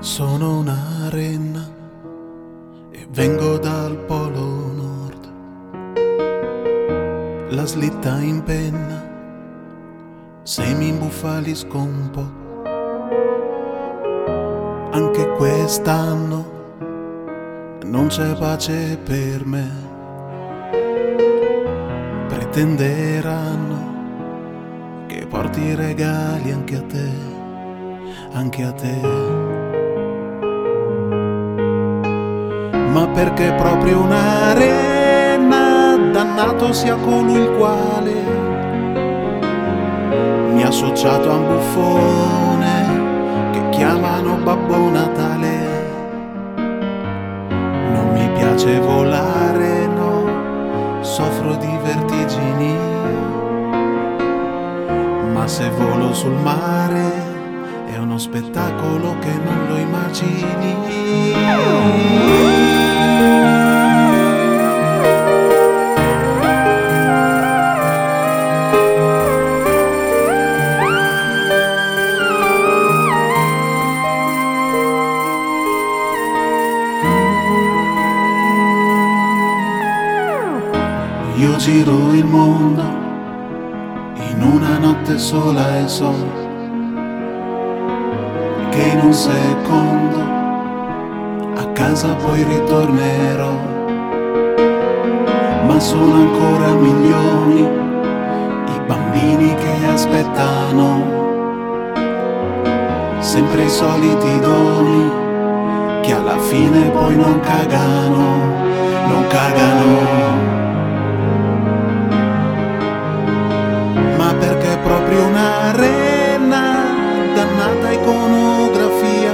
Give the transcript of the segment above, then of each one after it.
Sono una renna e vengo dal polo nord. La slitta in penna, semi imbufalisco un po'. Anche quest'anno non c'è pace per me. Pretenderanno che porti i regali anche a te, anche a te. Ma perché proprio una renna, dannato sia colui il quale mi ha associato a un buffone che chiamano Babbo Natale. Non mi piace volare, no, soffro di vertigini, ma se volo sul mare è uno spettacolo che non lo immagini. Io giro il mondo in una notte sola e so che in un secondo a casa poi ritornerò. Ma sono ancora milioni i bambini che aspettano, sempre i soliti doni che alla fine poi non cagano, non cagano. Ma perché proprio una renna, dannata iconografia,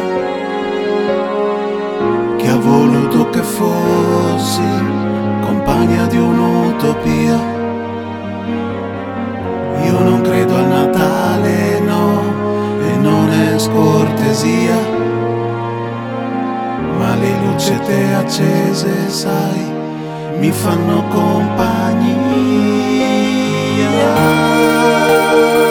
che ha voluto che fossi compagna di un'utopia. Io non credo al Natale, no, e non è scortesia, ma le lucette accese, sai, mi fanno compagnia.